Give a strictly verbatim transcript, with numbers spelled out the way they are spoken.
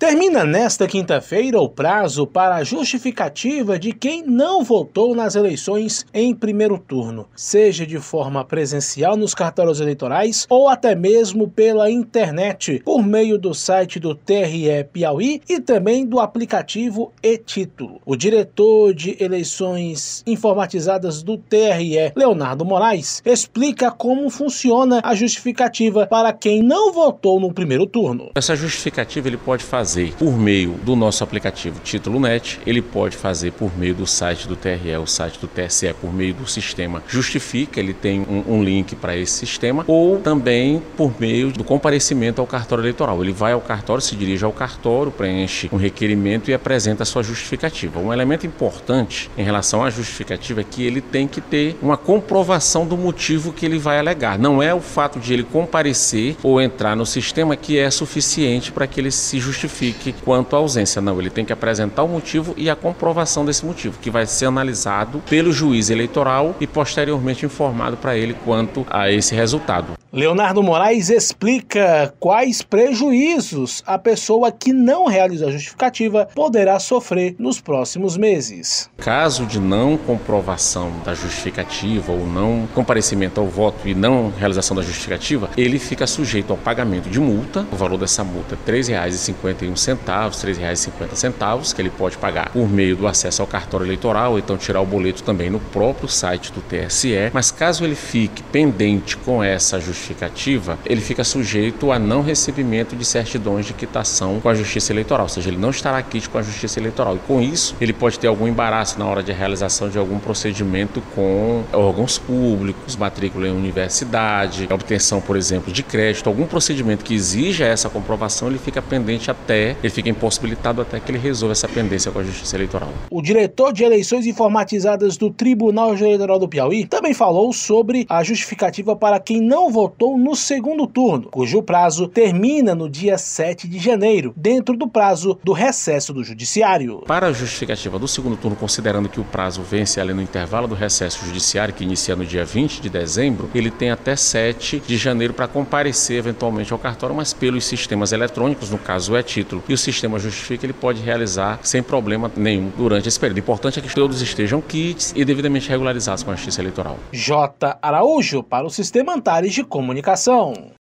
Termina nesta quinta-feira o prazo para a justificativa de quem não votou nas eleições em primeiro turno, seja de forma presencial nos cartórios eleitorais ou até mesmo pela internet, por meio do site do T R E Piauí e também do aplicativo e-Título. O diretor de eleições informatizadas do T R E, Leonardo Moraes, explica como funciona a justificativa para quem não votou no primeiro turno. Essa justificativa ele pode fazer por meio do nosso aplicativo Título Net, ele pode fazer por meio do site do T R E, o site do T S E, por meio do sistema Justifica, ele tem um, um link para esse sistema, ou também por meio do comparecimento ao cartório eleitoral. Ele vai ao cartório, se dirige ao cartório, preenche um requerimento e apresenta a sua justificativa. Um elemento importante em relação à justificativa é que ele tem que ter uma comprovação do motivo que ele vai alegar. Não é o fato de ele comparecer ou entrar no sistema que é suficiente para que ele se justifique quanto à ausência. Não, ele tem que apresentar o motivo e a comprovação desse motivo, que vai ser analisado pelo juiz eleitoral e posteriormente informado para ele quanto a esse resultado. Leonardo Moraes explica quais prejuízos a pessoa que não realiza a justificativa poderá sofrer nos próximos meses. Caso de não comprovação da justificativa ou não comparecimento ao voto e não realização da justificativa, ele fica sujeito ao pagamento de multa. O valor dessa multa é três reais e cinquenta e um centavos, três reais e cinquenta centavos, que ele pode pagar por meio do acesso ao cartório eleitoral, ou então tirar o boleto também no próprio site do T S E. Mas caso ele fique pendente com essa justificativa, justificativa, ele fica sujeito a não recebimento de certidões de quitação com a Justiça Eleitoral, ou seja, ele não estará quite com a Justiça Eleitoral, e com isso ele pode ter algum embaraço na hora de realização de algum procedimento com órgãos públicos, matrícula em universidade, obtenção, por exemplo, de crédito, algum procedimento que exija essa comprovação, ele fica pendente até, ele fica impossibilitado até que ele resolva essa pendência com a Justiça Eleitoral. O diretor de eleições informatizadas do Tribunal Eleitoral do Piauí também falou sobre a justificativa para quem não votou no segundo turno, cujo prazo termina no dia sete de janeiro, dentro do prazo do recesso do judiciário. Para a justificativa do segundo turno, considerando que o prazo vence ali no intervalo do recesso judiciário, que inicia no dia vinte de dezembro, ele tem até sete de janeiro para comparecer eventualmente ao cartório, mas pelos sistemas eletrônicos, no caso o e-Título, e o sistema Justifica, ele pode realizar sem problema nenhum durante esse período. O importante é que todos estejam quites e devidamente regularizados com a Justiça Eleitoral. J. Araújo para o Sistema Antares de Comunicação.